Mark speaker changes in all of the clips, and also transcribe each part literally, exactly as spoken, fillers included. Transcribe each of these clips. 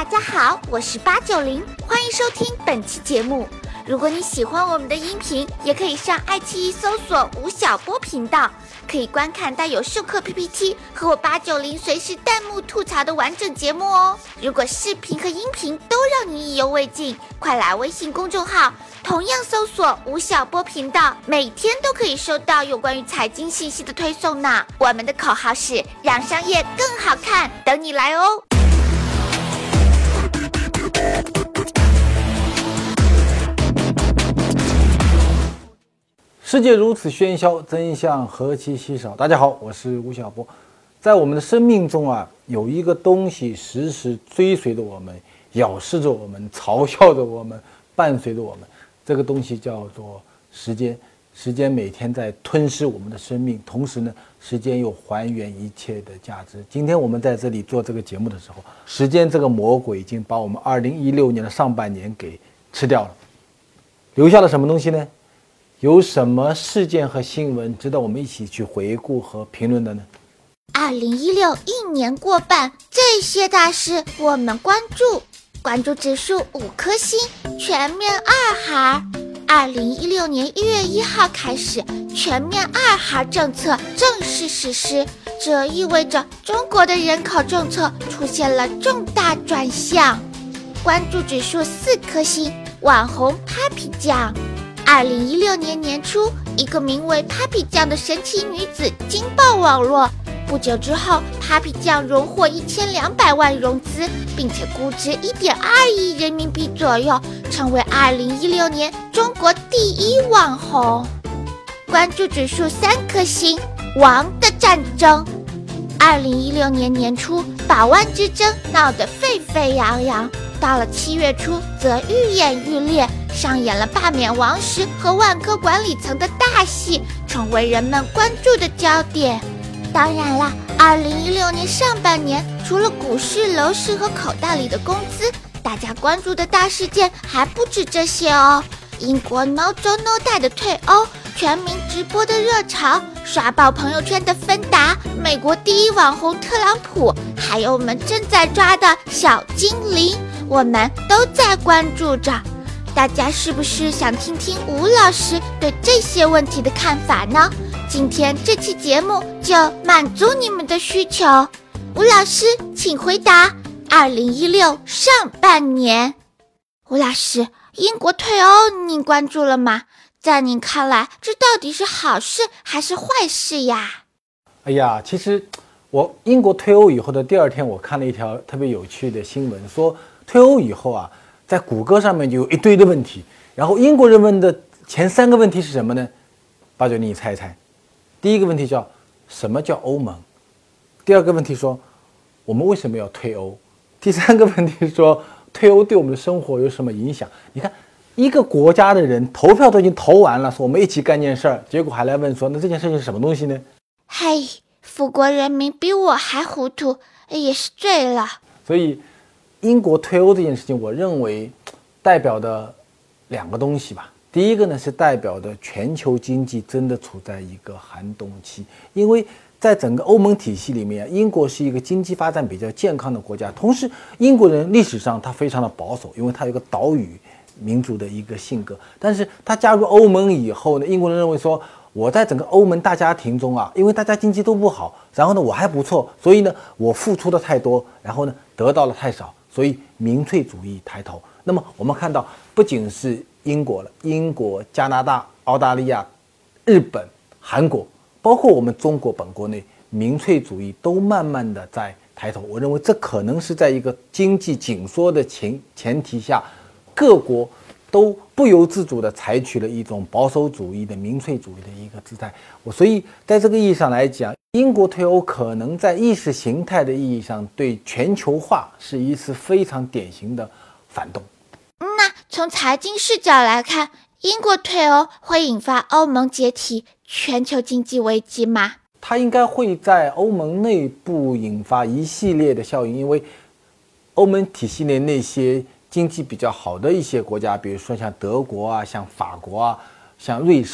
Speaker 1: 大家好，我是八九零，欢迎收听本期节目。如果你喜欢我们的音频，也可以上爱奇艺搜索吴晓波频道，可以观看带有授课 P P T 和我八九零随时弹幕吐槽的完整节目哦。如果视频和音频都让你意犹未尽，快来微信公众号同样搜索吴晓波频道，每天都可以收到有关于财经信息的推送呢。我们的口号是让商业更好看，等你来哦。
Speaker 2: 世界如此喧嚣，真相何其稀少。大家好，我是吴晓波。在我们的生命中啊，有一个东西时时追随着我们，咬噬着我们，嘲笑着我们，伴随着我们。这个东西叫做时间。时间每天在吞噬我们的生命，同时呢，时间又还原一切的价值。今天我们在这里做这个节目的时候，时间这个魔鬼已经把我们二零一六年的上半年给吃掉了，留下了什么东西呢？有什么事件和新闻值得我们一起去回顾和评论的呢？
Speaker 1: 二零一六一年过半，这些大事我们关注，关注指数五颗星，全面二孩。二零一六年一月一号开始，全面二孩政策正式实施，这意味着中国的人口政策出现了重大转向。关注指数四颗星，网红 Papi 酱。二零一六年年初，一个名为 Papi 酱的神奇女子惊爆网络。不久之后 ，Papi 酱荣获一千两百万融资，并且估值一点二亿人民币左右，成为二零一六年中国第一网红。关注指数三颗星，王的战争。二零一六年年初，宝万之争闹得沸沸扬扬，到了七月初，则愈演愈烈。上演了罢免王石和万科管理层的大戏，成为人们关注的焦点。当然啦，二零一六年上半年，除了股市、楼市和口袋里的工资，大家关注的大事件还不止这些哦。英国 No 州 No 贷的退欧，全民直播的热潮，刷爆朋友圈的芬达，美国第一网红特朗普，还有我们正在抓的小精灵，我们都在关注着。大家是不是想听听吴老师对这些问题的看法呢？今天这期节目就满足你们的需求。吴老师，请回答。二零一六上半年，吴老师，英国退欧您关注了吗？在您看来，这到底是好事还是坏事呀？
Speaker 2: 哎呀，其实我英国退欧以后的第二天，我看了一条特别有趣的新闻，说退欧以后啊，在谷歌上面就有一堆的问题，然后英国人问的前三个问题是什么呢？八九，你猜一猜。第一个问题叫什么叫欧盟？第二个问题说我们为什么要退欧？第三个问题说退欧对我们的生活有什么影响？你看，一个国家的人投票都已经投完了，说我们一起干件事儿，结果还来问说那这件事情是什么东西呢？
Speaker 1: 嘿，富国人民比我还糊涂，也是醉了。
Speaker 2: 所以英国退欧这件事情，我认为代表的两个东西吧。第一个呢，是代表的全球经济真的处在一个寒冬期，因为在整个欧盟体系里面，英国是一个经济发展比较健康的国家，同时英国人历史上他非常的保守，因为他有个岛屿民族的一个性格。但是他加入欧盟以后呢，英国人认为说，我在整个欧盟大家庭中啊，因为大家经济都不好，然后呢我还不错，所以呢我付出的太多，然后呢得到了太少，所以民粹主义抬头。那么我们看到，不仅是英国了，英国、加拿大、澳大利亚、日本、韩国，包括我们中国本国内，民粹主义都慢慢的在抬头。我认为这可能是在一个经济紧缩的前前提下，各国都不由自主地采取了一种保守主义的民粹主义的一个姿态。我所以在这个意义上来讲，英国退欧可能在意识形态的意义上对全球化是一次非常典型的反动。
Speaker 1: 那从财经视角来看，英国退欧会引发欧盟解体、全球经济危机吗？
Speaker 2: 它应该会在欧盟内部引发一系列的效应，因为欧盟体系内那些经济比较好的一些国家，比如说像德国啊、像法国啊、像瑞士啊，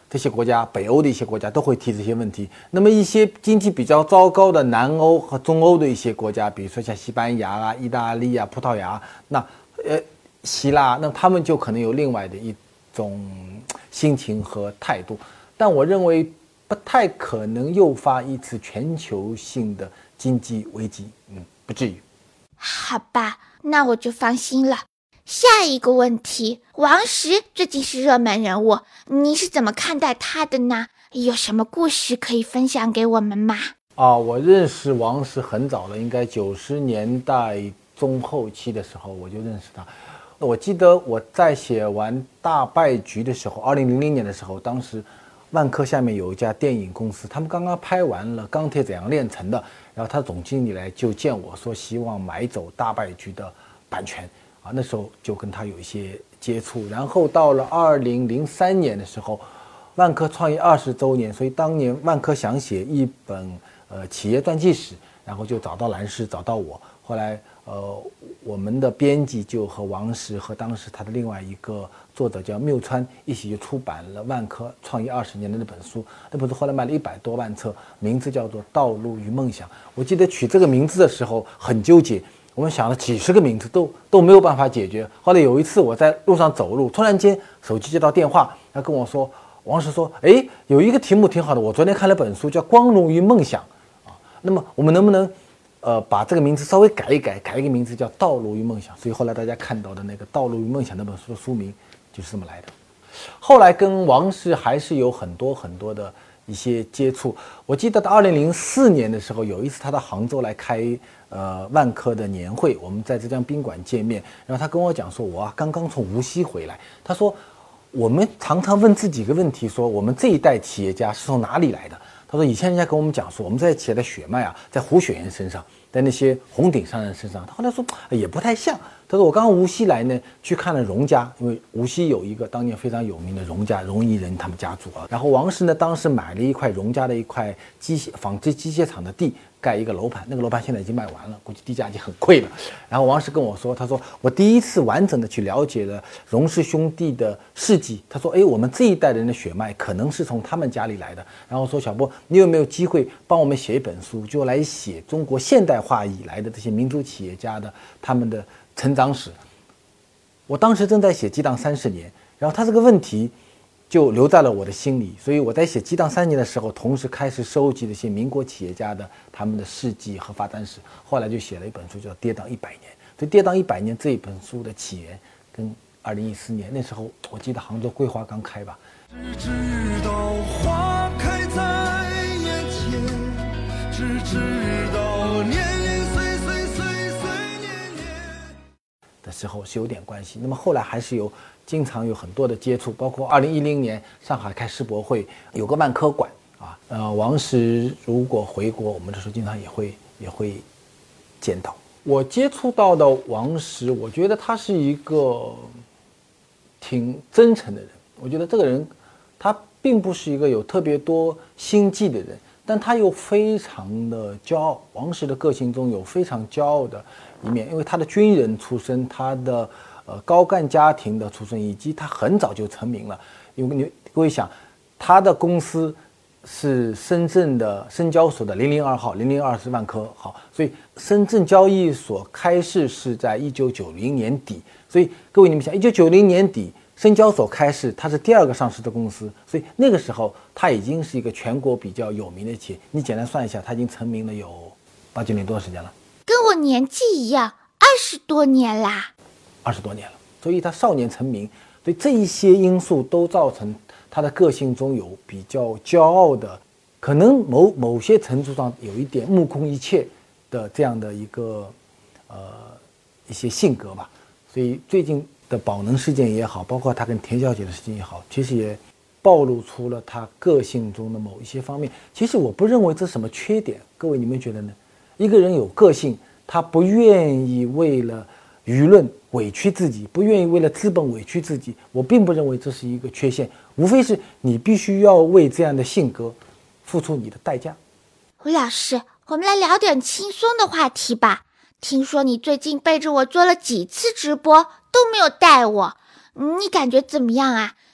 Speaker 2: 这些国家，北欧的一些国家都会提这些问题。那么一些经济比较糟糕的南欧和中欧的一些国家，比如说像西班牙啊、意大利啊、葡萄牙，那呃希腊，那他们就可能有另外的一种心情和态度。但我认为不太可能诱发一次全球性的经济危机，嗯，不至于。
Speaker 1: 好吧，那我就放心了。下一个问题，王石最近是热门人物，你是怎么看待他的呢？有什么故事可以分享给我们吗？
Speaker 2: 啊，我认识王石很早了，应该九十年代中后期的时候我就认识他。我记得我在写完《大败局》的时候，二零零零年的时候，当时万科下面有一家电影公司，他们刚刚拍完了《钢铁怎样炼成的》，然后他总经理来就见我说希望买走《大败局》的版权。啊，那时候就跟他有一些接触，然后到了二零零三年的时候，万科创业二十周年，所以当年万科想写一本呃企业传记史，然后就找到蓝氏，找到我。后来呃我们的编辑就和王石和当时他的另外一个作者叫缪川一起就出版了万科创业二十年的那本书。那本书后来卖了一百多万册，名字叫做《道路与梦想》。我记得取这个名字的时候很纠结。我们想了几十个名字都都没有办法解决。后来有一次我在路上走路，突然间手机接到电话，他跟我说，王石说，哎，有一个题目挺好的，我昨天看了本书叫《光荣与梦想》啊，那么我们能不能呃把这个名字稍微改一改，改一个名字叫《道路与梦想》？所以后来大家看到的那个《道路与梦想》那本书的书名就是这么来的。后来跟王石还是有很多很多的一些接触。我记得到二零零四年的时候，有一次他到杭州来开呃万科的年会，我们在浙江宾馆见面，然后他跟我讲说，我啊刚刚从无锡回来。他说，我们常常问自己一个问题，说我们这一代企业家是从哪里来的？他说，以前人家跟我们讲说，我们这些企业的血脉啊，在胡雪岩身上，在那些红顶商人身上。他后来说也不太像。他说我刚刚无锡来呢，去看了荣家，因为无锡有一个当年非常有名的荣家，荣毅人他们家族啊。然后王石呢，当时买了一块荣家的一块机械纺织机械厂的地，盖一个楼盘，那个楼盘现在已经卖完了，估计地价已经很贵了。然后王石跟我说，他说我第一次完整的去了解了荣氏兄弟的事迹。他说，哎，我们这一代人的血脉可能是从他们家里来的。然后说，小波，你有没有机会帮我们写一本书，就来写中国现代化以来的这些民族企业家的他们的成长史？我当时正在写《激荡三十年》，然后他这个问题就留在了我的心里，所以我在写《激荡三十年》的时候，同时开始收集这些民国企业家的他们的事迹和发展史。后来就写了一本书叫《跌宕一百年》。所以《跌宕一百年》这一本书的起源跟二零一四年那时候，我记得杭州桂花刚开吧。
Speaker 3: 只知道花开在眼前，只知道年年岁岁岁岁年年
Speaker 2: 的时候是有点关系。那么后来还是有经常有很多的接触，包括二零一零年上海开世博会有个万科馆啊，呃，王石如果回国，我们这时候经常也会也会见到。我接触到的王石，我觉得他是一个挺真诚的人。我觉得这个人他并不是一个有特别多心计的人，但他又非常的骄傲。王石的个性中有非常骄傲的一面，因为他的军人出身，他的呃高干家庭的出身，以及他很早就成名了。因为你各位想，他的公司是深圳的深交所的零零二号，零零二是万科号，所以深圳交易所开市是在一九九零年底。所以各位你们想，一九九零年底深交所开市，它是第二个上市的公司，所以那个时候它已经是一个全国比较有名的企业。你简单算一下，它已经成名了有八九年多的时间了，
Speaker 1: 跟我年纪一样，二十多年啦，
Speaker 2: 二十多年了。所以他少年成名，所以这一些因素都造成他的个性中有比较骄傲的，可能某某些程度上有一点目空一切的这样的一个呃一些性格吧。所以最近的宝能事件也好，包括他跟田小姐的事情也好，其实也暴露出了他个性中的某一些方面。其实我不认为这是什么缺点，各位你们觉得呢？一个人有个性，他不愿意为了舆论委屈自己，不愿意为了资本委屈自己，我并不认为这是一个缺陷，无非是你必须要为这样的性格付出你的代价。
Speaker 1: 吴老师，我们来聊点轻松的话题吧。听说你最近背着我做了几次直播，都没有带我，你感觉怎么样啊？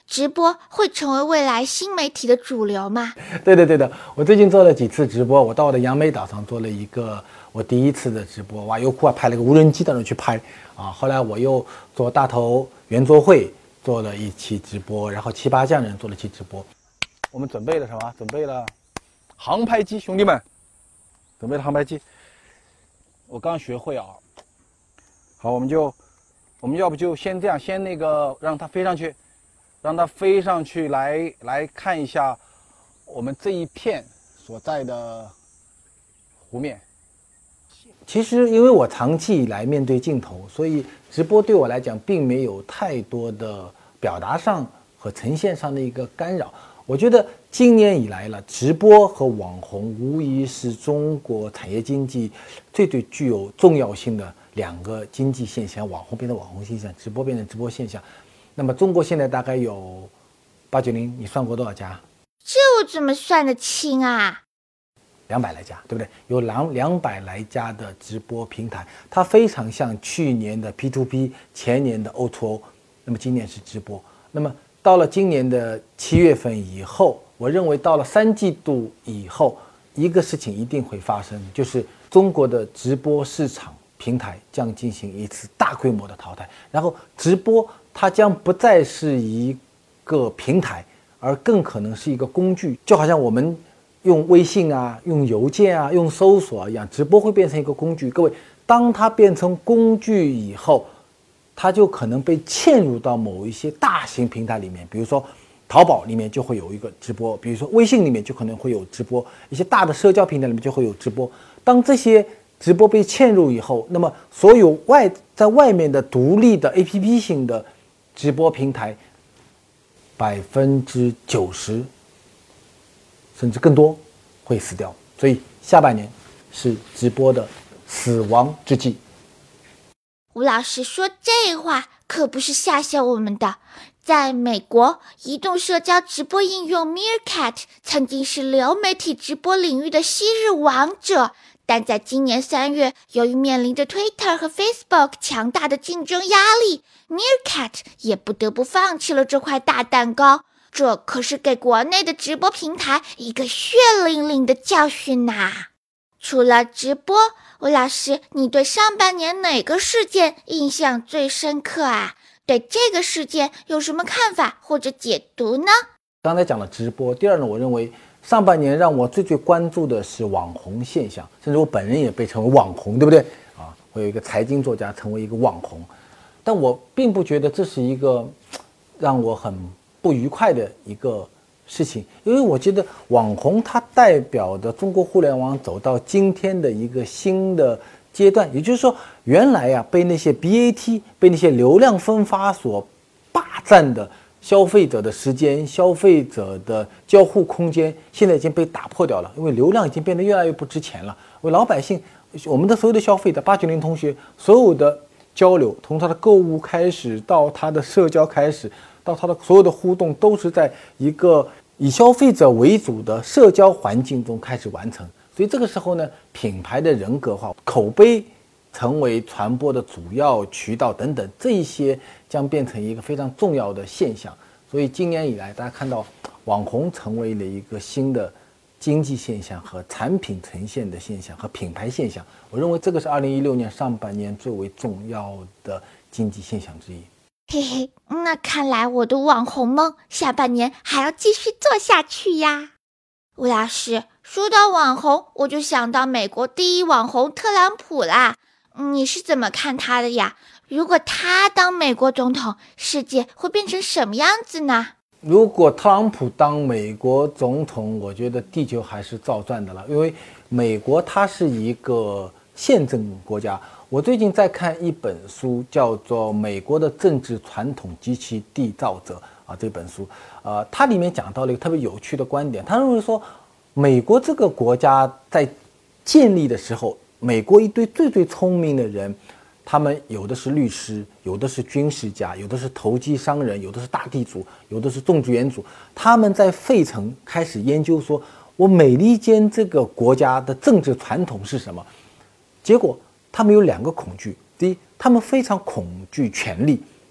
Speaker 1: 直播会成为未来新媒体的主流吗？
Speaker 2: 对的对的，我最近做了几次直播，我到我的杨梅岛上做了一个我第一次的直播，哇，优酷啊派了个无人机到那去拍啊。后来我又做大头圆桌会做了一期直播，然后七八匠人做了一期直播。我们准备了什么？准备了航拍机，兄弟们，准备了航拍机。我刚学会啊。好，我们就我们要不就先这样，先那个让它飞上去。让它飞上去，来来看一下我们这一片所在的湖面。其实因为我长期以来面对镜头，所以直播对我来讲并没有太多的表达上和呈现上的一个干扰。我觉得今年以来了，直播和网红无疑是中国产业经济最最具有重要性的两个经济现象，网红变成网红现象，直播变成直播现象。那么中国现在大概有八九零，你算过多少家？
Speaker 1: 这我怎么算得清啊？
Speaker 2: 两百来家，对不对？有两两百来家的直播平台，它非常像去年的 P to P， 前年的 O to O， 那么今年是直播。那么到了今年的七月份以后，我认为到了三季度以后，一个事情一定会发生，就是中国的直播市场平台将进行一次大规模的淘汰，然后直播它将不再是一个平台，而更可能是一个工具，就好像我们用微信啊、用邮件啊、用搜索一样，直播会变成一个工具。各位，当它变成工具以后，它就可能被嵌入到某一些大型平台里面，比如说淘宝里面就会有一个直播，比如说微信里面就可能会有直播，一些大的社交平台里面就会有直播。当这些直播被嵌入以后，那么所有外在外面的独立的 A P P 型的直播平台，百分之九十甚至更多会死掉。所以下半年是直播的死亡之际。
Speaker 1: 吴老师说这话可不是吓吓我们的。在美国，移动社交直播应用 Meerkat 曾经是流媒体直播领域的昔日王者，但在今年三月，由于面临着 Twitter 和 Facebook 强大的竞争压力， Meerkat 也不得不放弃了这块大蛋糕。这可是给国内的直播平台一个血淋淋的教训呐！除了直播，吴老师，你对上半年哪个事件印象最深刻啊？对这个事件有什么看法或者解读呢？
Speaker 2: 刚才讲了直播，第二呢，我认为上半年让我最最关注的是网红现象，甚至我本人也被称为网红，对不对啊？我有一个财经作家成为一个网红，但我并不觉得这是一个让我很不愉快的一个事情，因为我觉得网红它代表的中国互联网走到今天的一个新的阶段，也就是说，原来呀、啊、被那些 B A T 被那些流量分发所霸占的消费者的时间、消费者的交互空间，现在已经被打破掉了，因为流量已经变得越来越不值钱了。为老百姓，我们的所有的消费者，八九零同学，所有的交流，从他的购物开始，到他的社交开始，到他的所有的互动，都是在一个以消费者为主的社交环境中开始完成。所以这个时候呢，品牌的人格化、口碑成为传播的主要渠道等等，这一些将变成一个非常重要的现象。所以今年以来，大家看到网红成为了一个新的经济现象和产品呈现的现象和品牌现象。我认为这个是二零一六年上半年最为重要的经济现象之一。
Speaker 1: 嘿嘿，那看来我的网红梦下半年还要继续做下去呀。吴老师，说到网红，我就想到美国第一网红特朗普啦，你是怎么看他的呀？如果他当美国总统，世界会变成什么样子呢？
Speaker 2: 如果特朗普当美国总统，我觉得地球还是照转的了，因为美国它是一个宪政国家。我最近在看一本书，叫做《美国的政治传统及其缔造者》啊，这本书，呃，它里面讲到了一个特别有趣的观点，他认为说，美国这个国家在建立的时候，美国一堆最最聪明的人，他们有的是律师，有的是军事家，有的是投机商人，有的是大地主，有的是种植园主，他们在费城开始研究说，我美利坚这个国家的政治传统是什么？结果他们有两个恐惧，第一，他们非常恐惧权力，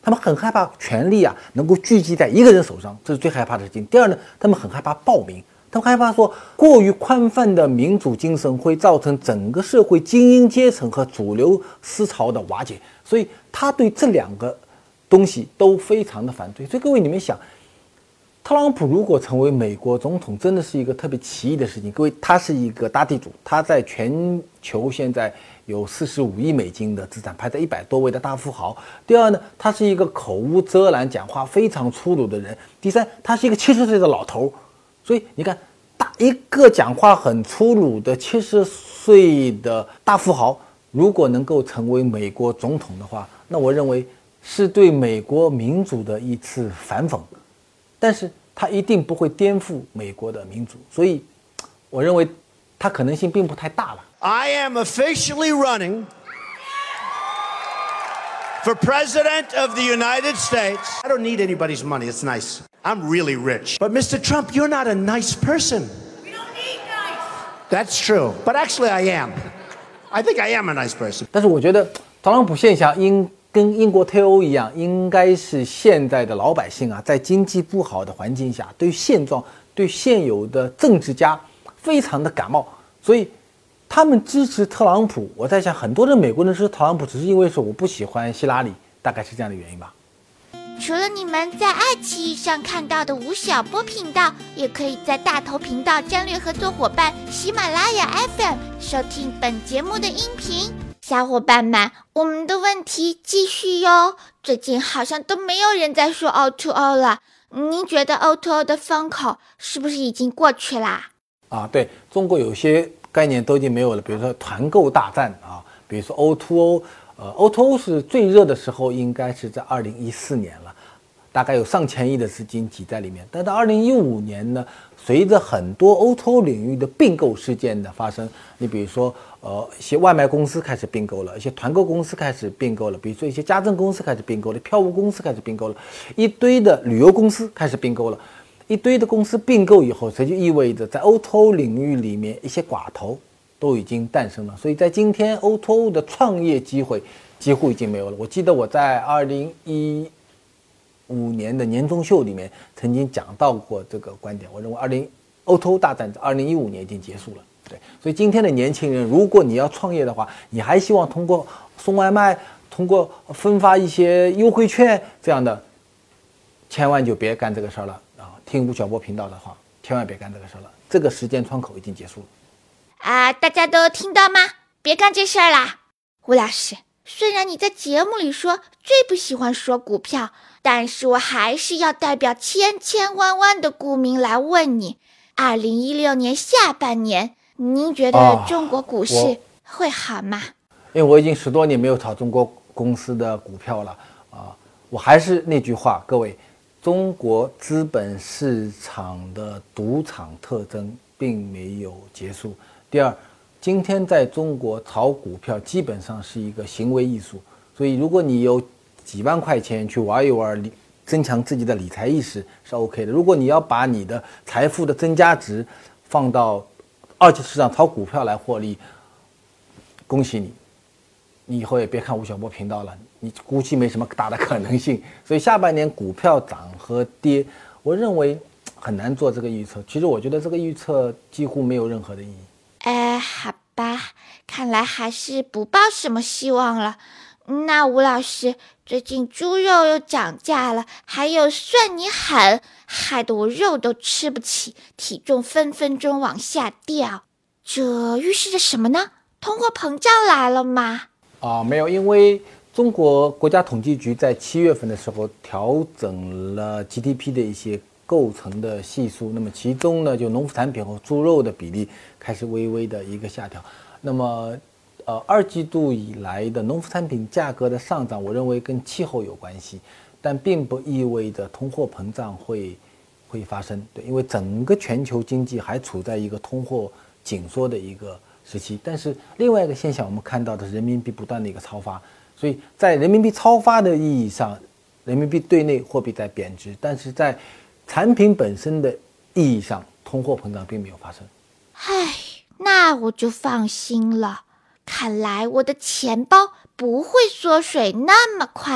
Speaker 2: 他们很害怕权力啊能够聚集在一个人手上，这是最害怕的事情。第二呢，他们很害怕暴民，他们害怕说过于宽泛的民主精神会造成整个社会精英阶层和主流思潮的瓦解，所以他对这两个东西都非常的反对。所以各位你们想，特朗普如果成为美国总统，真的是一个特别奇异的事情。各位，他是一个大地主，他在全球现在有四十五亿美金的资产，排在一百多位的大富豪。第二呢，他是一个口无遮拦、讲话非常粗鲁的人。第三，他是一个七十岁的老头。所以你看，大一个讲话很粗鲁的七十岁的大富豪，如果能够成为美国总统的话，那我认为是对美国民主的一次反讽。但是他一定不会颠覆美国的民主，所以我认为他可能性并不太大了。
Speaker 4: I am officially running for president of the United States. I don't need anybody's money. It's nice. I'm really rich. But Mister Trump, you're not a nice person.
Speaker 5: We don't need nice.
Speaker 4: That's true. But actually I am. I think I am a nice person.
Speaker 2: 但是我觉得特朗普现象应跟英国脱欧一样，应该是现在的老百姓啊，在经济不好的环境下，对现状、对现有的政治家非常的感冒，所以他们支持特朗普。我在想，很多的美国人支持特朗普，只是因为说我不喜欢希拉里，大概是这样的原因吧。
Speaker 1: 除了你们在爱奇艺上看到的吴晓波频道，也可以在大头频道战略合作伙伴喜马拉雅 F M 收听本节目的音频。小伙伴们，我们的问题继续哟。最近好像都没有人在说 O to O 了，您觉得 O to O 的风口是不是已经过去啦？
Speaker 2: 啊，对，中国有些概念都已经没有了，比如说团购大战啊，比如说 O to O， 呃 O to O 是最热的时候，应该是在二零一四年了，大概有上千亿的资金挤在里面。但到二零一五年呢，随着很多 O to O 领域的并购事件的发生，你比如说呃一些外卖公司开始并购了，一些团购公司开始并购了，比如说一些家政公司开始并购了，票务公司开始并购了，一堆的旅游公司开始并购了。一堆的公司并购以后，这就意味着在 O to O 领域里面一些寡头都已经诞生了。所以在今天 O to O 的创业机会几乎已经没有了。我记得我在二零一五年的年终秀里面曾经讲到过这个观点，我认为二零 O to O 大战在二零一五年已经结束了。对，所以今天的年轻人，如果你要创业的话，你还希望通过送外卖，通过分发一些优惠券这样的，千万就别干这个事儿了啊！听吴晓波频道的话，千万别干这个事儿了，这个时间窗口已经结束了
Speaker 1: 啊！大家都听到吗？别干这事儿啦！吴老师，虽然你在节目里说最不喜欢说股票，但是我还是要代表千千万万的股民来问你，二零一六年下半年，您觉得中国股市会好吗？
Speaker 2: 因为我已经十多年没有炒中国公司的股票了啊！我还是那句话，各位，中国资本市场的赌场特征并没有结束。第二，今天在中国炒股票基本上是一个行为艺术，所以如果你有几万块钱去玩一玩，增强自己的理财意识是 OK 的。如果你要把你的财富的增加值放到二级市场炒股票来获利，恭喜你，你以后也别看吴晓波频道了，你估计没什么大的可能性。所以下半年股票涨和跌，我认为很难做这个预测。其实我觉得这个预测几乎没有任何的意义。
Speaker 1: 哎，好吧，看来还是不抱什么希望了。那吴老师，最近猪肉又涨价了，还有算你狠，害得我肉都吃不起，体重分分钟往下掉。这预示着什么呢？通货膨胀来了吗？
Speaker 2: 啊，没有，因为中国国家统计局在七月份的时候调整了 G D P 的一些构成的系数，那么其中呢，就农副产品和猪肉的比例开始微微的一个下调。那么，呃，二季度以来的农副产品价格的上涨，我认为跟气候有关系，但并不意味着通货膨胀会会发生。对，因为整个全球经济还处在一个通货紧缩的一个时期。但是另外一个现象，我们看到的是人民币不断的一个超发，所以在人民币超发的意义上，人民币对内货币在贬值，但是在产品本身的意义上，通货膨胀并没有发生。
Speaker 1: 唉，那我就放心了。看来我的钱包不会缩水那么快。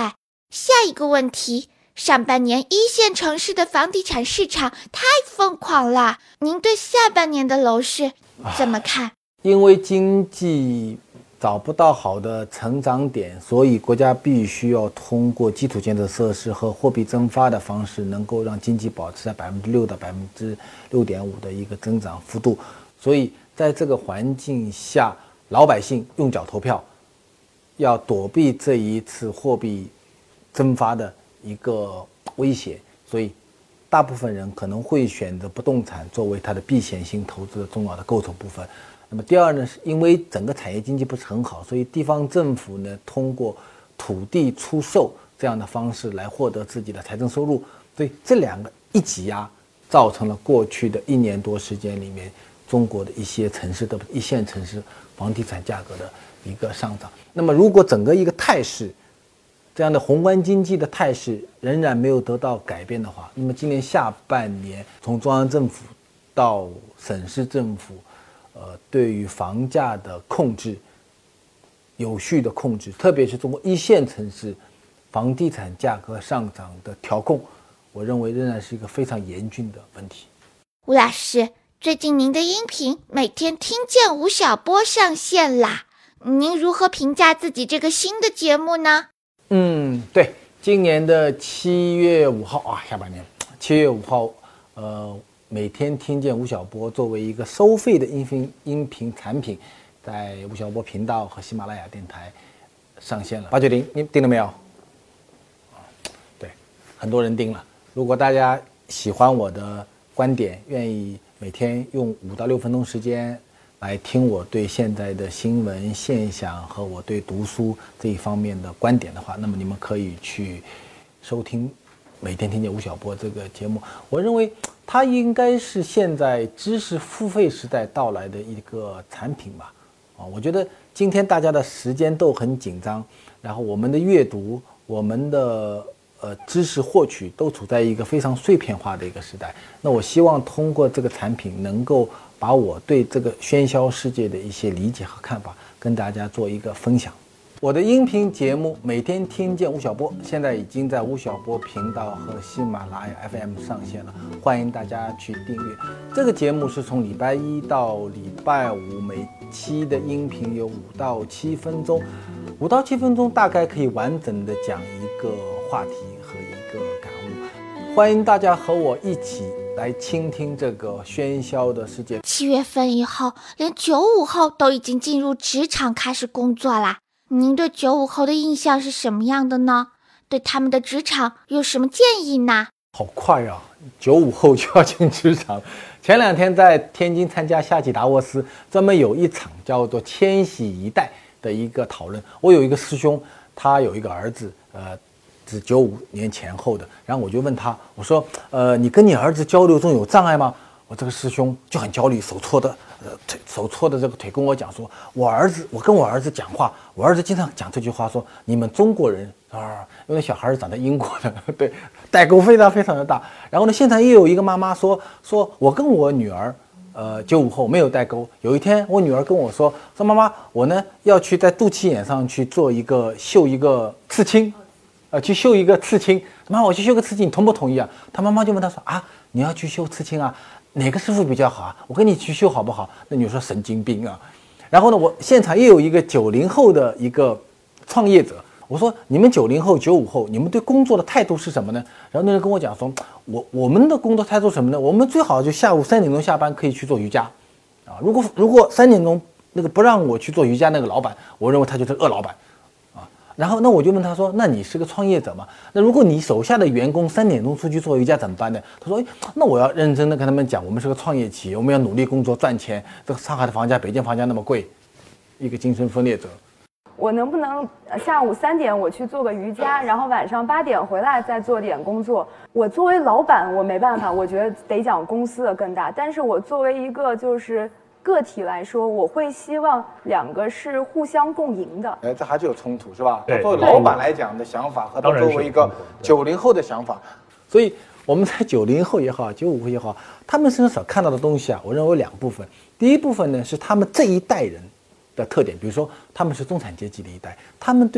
Speaker 1: 下一个问题，上半年一线城市的房地产市场太疯狂了，您对下半年的楼市怎么看？
Speaker 2: 因为经济找不到好的成长点，所以国家必须要通过基础建设设施和货币增发的方式，能够让经济保持在百分之六到百分之六点五的一个增长幅度。所以在这个环境下，老百姓用脚投票，要躲避这一次货币增发的一个威胁，所以大部分人可能会选择不动产作为它的避险性投资的重要的构成部分。那么第二呢，是因为整个产业经济不是很好，所以地方政府呢通过土地出售这样的方式来获得自己的财政收入，所以这两个一挤压，造成了过去的一年多时间里面，中国的一些城市的一线城市房地产价格的一个上涨。那么如果整个一个态势，这样的宏观经济的态势仍然没有得到改变的话，那么今年下半年从中央政府到省市政府呃，对于房价的控制，有序的控制，特别是中国一线城市房地产价格上涨的调控，我认为仍然是一个非常严峻的问题。
Speaker 1: 吴老师，最近您的音频每天听见吴晓波上线啦，您如何评价自己这个新的节目呢？
Speaker 2: 嗯，对，今年的七月五号啊，下半年七月五号，呃。每天听见吴晓波作为一个收费的音频音频产品，在吴晓波频道和喜马拉雅电台上线了。八九零，你订了没有？对，很多人订了。如果大家喜欢我的观点，愿意每天用五到六分钟时间来听我对现在的新闻现象和我对读书这一方面的观点的话，那么你们可以去收听每天听见吴晓波这个节目。我认为它应该是现在知识付费时代到来的一个产品吧。啊，我觉得今天大家的时间都很紧张，然后我们的阅读，我们的呃知识获取都处在一个非常碎片化的一个时代。那我希望通过这个产品，能够把我对这个喧嚣世界的一些理解和看法跟大家做一个分享。我的音频节目每天听见吴晓波，现在已经在吴晓波频道和喜马拉雅 F M 上线了，欢迎大家去订阅。这个节目是从礼拜一到礼拜五，每期的音频有五到七分钟，五到七分钟大概可以完整的讲一个话题和一个感悟。欢迎大家和我一起来倾听这个喧嚣的世界。
Speaker 1: 七月份以后，连九五后都已经进入职场开始工作啦。您对九五后的印象是什么样的呢？对他们的职场有什么建议呢？
Speaker 2: 好快啊，九五后就要进职场。前两天在天津参加夏季达沃斯，专门有一场叫做千禧一代的一个讨论。我有一个师兄，他有一个儿子，呃，是九五年前后的。然后我就问他，我说，呃，你跟你儿子交流中有障碍吗？我这个师兄就很焦虑，手搓的，呃，腿手搓的这个腿跟我讲说，我儿子，我跟我儿子讲话，我儿子经常讲这句话说，你们中国人啊，因为小孩是长在英国的，对，代沟非常非常的大。然后呢，现在又有一个妈妈说，说我跟我女儿，呃，九五后没有代沟。有一天我女儿跟我说，说妈妈，我呢要去在肚脐眼上去做一个绣一个刺青，呃，去绣一个刺青。妈妈，我去绣个刺青，你同不同意啊？她妈妈就问她说，啊，你要去绣刺青啊？哪个师傅比较好啊？我跟你去修好不好？那女说神经病啊。然后呢，我现场又有一个九零后的一个创业者，我说你们九零后、九五后，你们对工作的态度是什么呢？然后那人跟我讲说，我我们的工作态度是什么呢？我们最好就下午三点钟下班可以去做瑜伽，啊，如果如果三点钟那个不让我去做瑜伽那个老板，我认为他就是恶老板。然后那我就问他说，那你是个创业者嘛？那如果你手下的员工三点钟出去做瑜伽怎么办呢？他说，那我要认真的跟他们讲，我们是个创业企业，我们要努力工作赚钱。这个上海的房价，北京房价那么贵，一个精神分裂者。
Speaker 6: 我能不能下午三点我去做个瑜伽，然后晚上八点回来再做点工作？我作为老板，我没办法，我觉得得讲公司的更大。但是我作为一个就是个体来说，我会希望两个是互相共赢的。
Speaker 2: 哎，这还是有冲突是吧？
Speaker 7: 对，
Speaker 2: 作为老板来讲的想法和他作为一个九零后的想法，所以我们在九零后也好，九五后也好，他们身上所看到的东西啊，我认为有两部分。第一部分呢是他们这一代人的特点，比如说他们是中产阶级的一代，他们对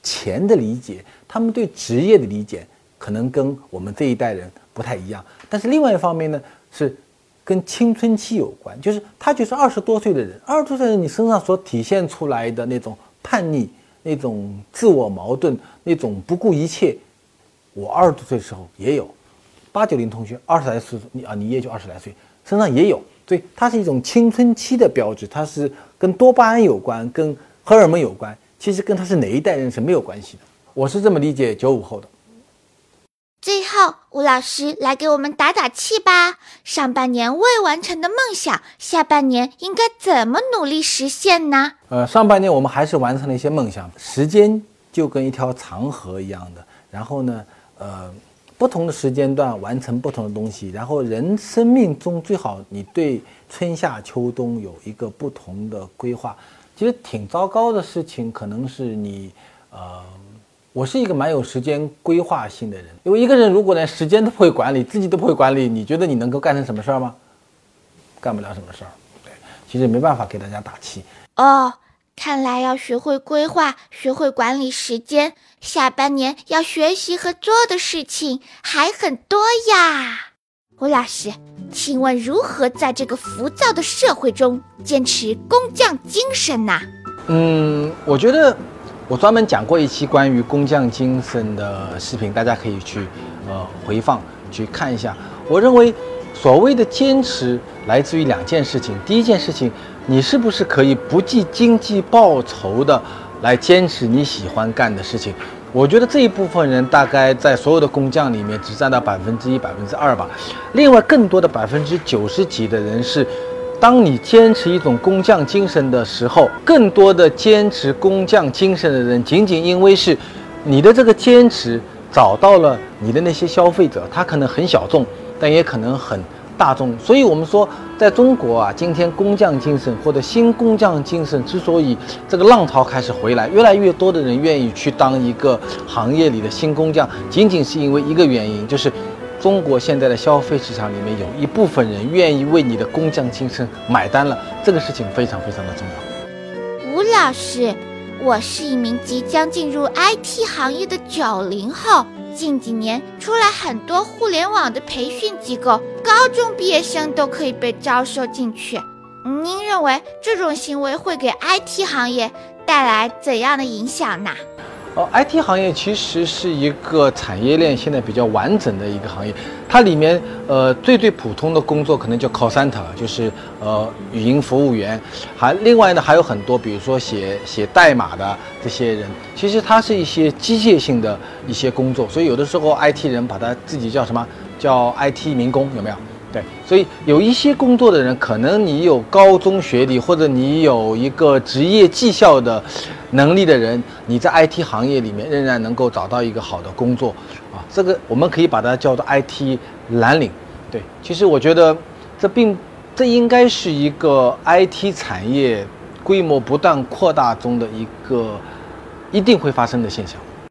Speaker 2: 钱的理解，他们对职业的理解，可能跟我们这一代人不太一样。但是另外一方面呢，是跟青春期有关，就是他就是二十多岁的人，二十多岁的人你身上所体现出来的那种叛逆、那种自我矛盾、那种不顾一切，我二十多岁的时候也有。八九零同学二十来岁，你啊你也就二十来岁，身上也有，所以它是一种青春期的标志，它是跟多巴胺有关，跟荷尔蒙有关，其实跟他是哪一代人是没有关系的。我是这么理解九五后的。
Speaker 1: 最后，吴老师来给我们打打气吧。上半年未完成的梦想，下半年应该怎么努力实现呢？
Speaker 2: 呃，上半年我们还是完成了一些梦想，时间就跟一条长河一样的，然后呢，呃。不同的时间段完成不同的东西，然后人生命中最好你对春夏秋冬有一个不同的规划。其实挺糟糕的事情可能是你呃，我是一个蛮有时间规划性的人，因为一个人如果连时间都不会管理，自己都不会管理，你觉得你能够干成什么事儿吗？干不了什么事儿。对，其实没办法给大家打气。
Speaker 1: 哦，看来要学会规划，学会管理时间，下半年要学习和做的事情还很多呀。吴老师，请问如何在这个浮躁的社会中坚持工匠精神呢？
Speaker 2: 嗯，我觉得我专门讲过一期关于工匠精神的视频，大家可以去呃回放去看一下。我认为所谓的坚持来自于两件事情，第一件事情，你是不是可以不计经济报酬的来坚持你喜欢干的事情？我觉得这一部分人大概在所有的工匠里面只占到百分之一、百分之二吧。另外，更多的百分之九十几的人是，当你坚持一种工匠精神的时候，更多的坚持工匠精神的人，仅仅因为是你的这个坚持找到了你的那些消费者，他可能很小众，但也可能很大众。所以我们说在中国啊，今天工匠精神或者新工匠精神之所以这个浪潮开始回来，越来越多的人愿意去当一个行业里的新工匠，仅仅是因为一个原因，就是中国现在的消费市场里面有一部分人愿意为你的工匠精神买单了，这个事情非常非常的重要。
Speaker 1: 吴老师，我是一名即将进入 I T 行业的九零后，近几年出来很多互联网的培训机构，高中毕业生都可以被招收进去。您认为这种行为会给 I T 行业带来怎样的影响呢？
Speaker 2: 哦 ，I T 行业其实是一个产业链现在比较完整的一个行业，它里面呃最最普通的工作可能叫 call center， 就是呃语音服务员，还另外呢还有很多，比如说写写代码的这些人，其实它是一些机械性的一些工作，所以有的时候 I T 人把它自己叫什么叫 I T 民工，有没有？对，所以有一些工作的人，可能你有高中学历或者你有一个职业绩效的能力的人，你在 I T 行业里面仍然能够找到一个好的工作啊，这个我们可以把它叫做 I T 蓝领。对，其实我觉得这并这应该是一个 I T 产业规模不断扩大中的一个一定会发生的现象。